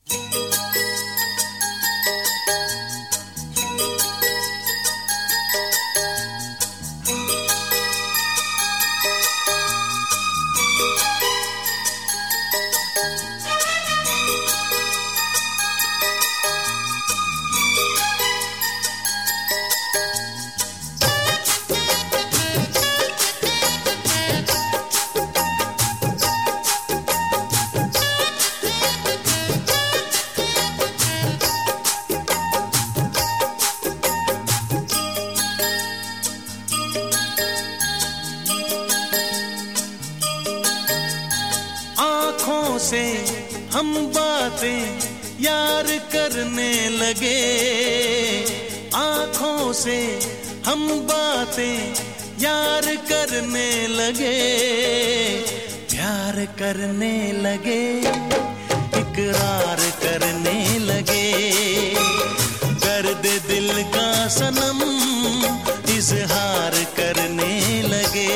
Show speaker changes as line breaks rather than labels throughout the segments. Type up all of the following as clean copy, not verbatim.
से हम बातें यार करने लगे, आँखों से हम बातें यार करने लगे, प्यार करने लगे, इकरार करने लगे, दर्द दिल का सनम इजहार करने लगे।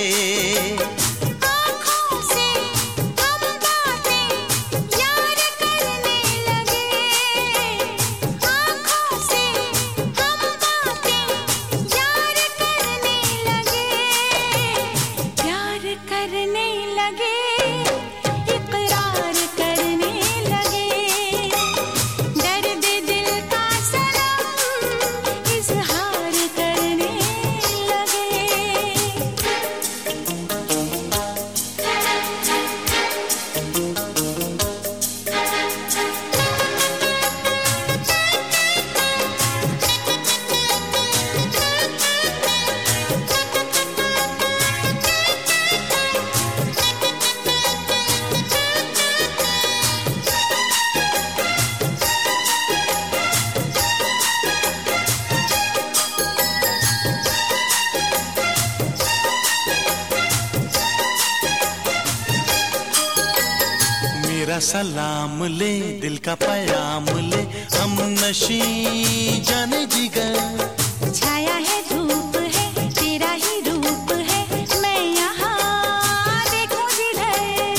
मेरा सलाम ले, दिल का पयाम ले, हम नशी जाने जिगर।
छाया है धूप है, तेरा ही रूप है, मैं यहाँ देखूं जिधर।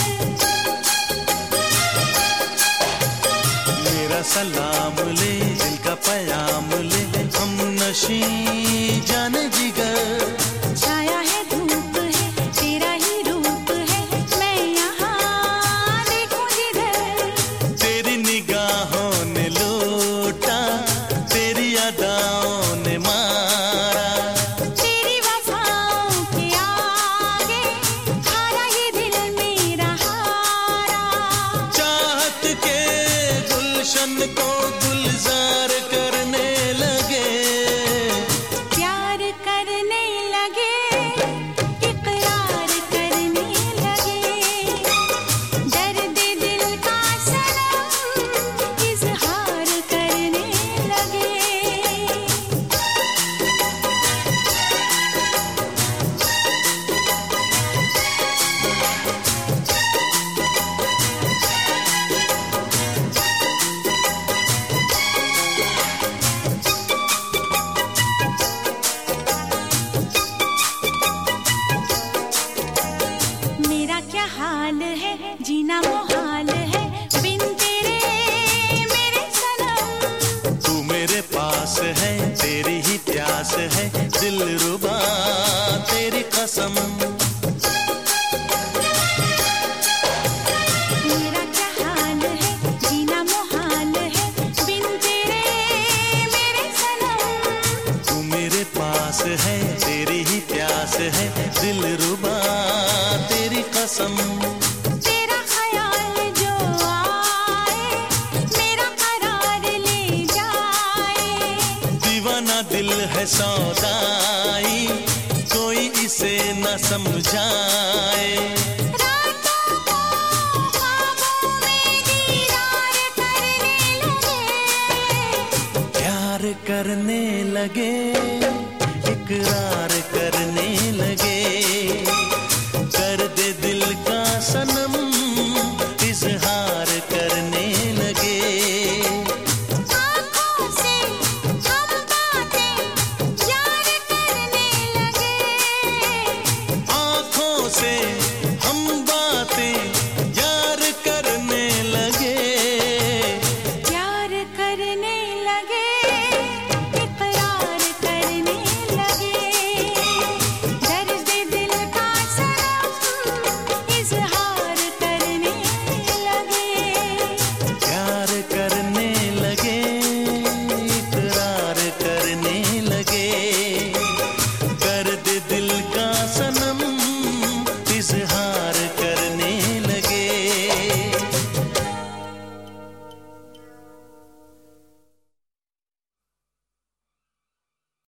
मेरा सलाम ले, दिल का पयाम ले, हम नशी जाने जिगर।
छाया है धूप है, तेरा ही रूप है, मैं यहाँ देखूं जिधर।
तेरी निगाहों ने लूटा, तेरी अदाओं ने मारा,
तेरी वफाओं के आगे हारा ये दिल मेरा हारा।
चाहत के गुलशन को गुलजार करने लगे,
प्यार करने लगे, इकरार करने लगे, दर्द दिल का सनम इजहार करने लगे। मेरा क्या हाल है, जीना मुहाल है, बिन तेरे मेरे सनम।
तू मेरे पास है, तेरी ही प्यास है, दिलरुबा तेरी कसम।
मेरा क्या हाल है, जीना मुहाल है, बिन तेरे मेरे सनम।
तू मेरे पास है, तेरी ही प्यास है, दिलरुबा तेरी कसम।
तेरा ख्याल जो आए, मेरा करार ले जाए।
दीवाना दिल है सौदाई, कोई इसे न समझाए।
रातों को ख्वाबों में दीदार करने लगे,
प्यार करने लगे, इकरार करने